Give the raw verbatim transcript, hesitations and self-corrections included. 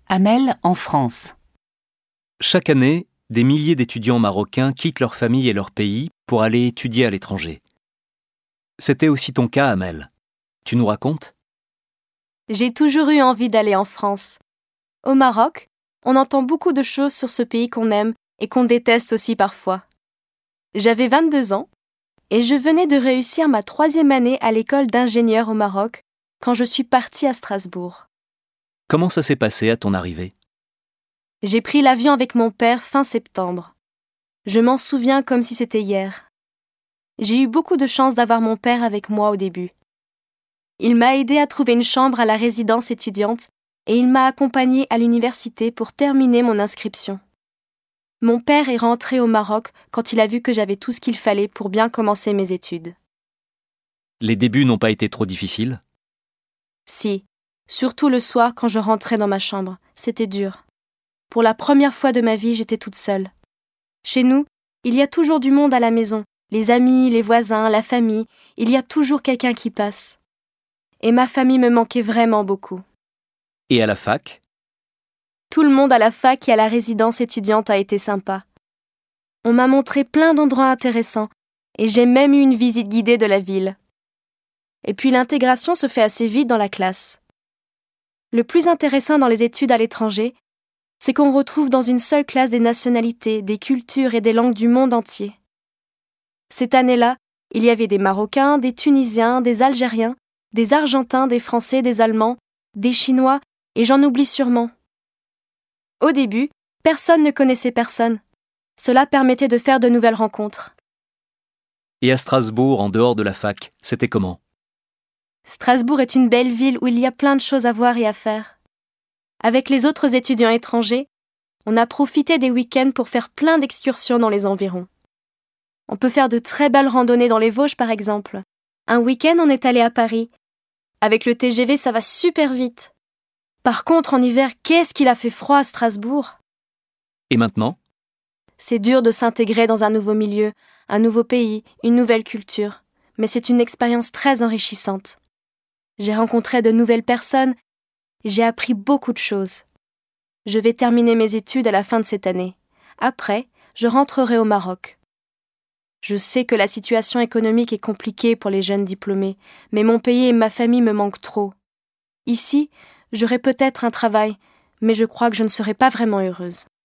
Amel en France. Chaque année, des milliers d'étudiants marocains quittent leur famille et leur pays pour aller étudier à l'étranger. C'était aussi ton cas, Amel. Tu nous racontes ? J'ai toujours eu envie d'aller en France. Au Maroc, on entend beaucoup de choses sur ce pays qu'on aime et qu'on déteste aussi parfois. J'avais vingt-deux ans et je venais de réussir ma troisième année à l'école d'ingénieur au Maroc quand je suis partie à Strasbourg. Comment ça s'est passé à ton arrivée ? J'ai pris l'avion avec mon père fin septembre. Je m'en souviens comme si c'était hier. J'ai eu beaucoup de chance d'avoir mon père avec moi au début. Il m'a aidé à trouver une chambre à la résidence étudiante et il m'a accompagnée à l'université pour terminer mon inscription. Mon père est rentré au Maroc quand il a vu que j'avais tout ce qu'il fallait pour bien commencer mes études. Les débuts n'ont pas été trop difficiles ? Si, surtout le soir quand je rentrais dans ma chambre, c'était dur. Pour la première fois de ma vie, j'étais toute seule. Chez nous, il y a toujours du monde à la maison, les amis, les voisins, la famille, il y a toujours quelqu'un qui passe. Et ma famille me manquait vraiment beaucoup. Et à la fac ? Tout le monde à la fac et à la résidence étudiante a été sympa. On m'a montré plein d'endroits intéressants et j'ai même eu une visite guidée de la ville. Et puis l'intégration se fait assez vite dans la classe. Le plus intéressant dans les études à l'étranger, c'est qu'on retrouve dans une seule classe des nationalités, des cultures et des langues du monde entier. Cette année-là, il y avait des Marocains, des Tunisiens, des Algériens, des Argentins, des Français, des Allemands, des Chinois, et j'en oublie sûrement. Au début, personne ne connaissait personne. Cela permettait de faire de nouvelles rencontres. Et à Strasbourg, en dehors de la fac, c'était comment ? Strasbourg est une belle ville où il y a plein de choses à voir et à faire. Avec les autres étudiants étrangers, on a profité des week-ends pour faire plein d'excursions dans les environs. On peut faire de très belles randonnées dans les Vosges, par exemple. Un week-end, on est allé à Paris. Avec le T G V, ça va super vite. Par contre, en hiver, qu'est-ce qu'il a fait froid à Strasbourg ? Et maintenant ? C'est dur de s'intégrer dans un nouveau milieu, un nouveau pays, une nouvelle culture. Mais c'est une expérience très enrichissante. J'ai rencontré de nouvelles personnes. J'ai appris beaucoup de choses. Je vais terminer mes études à la fin de cette année. Après, je rentrerai au Maroc. Je sais que la situation économique est compliquée pour les jeunes diplômés, mais mon pays et ma famille me manquent trop. Ici, j'aurai peut-être un travail, mais je crois que je ne serai pas vraiment heureuse.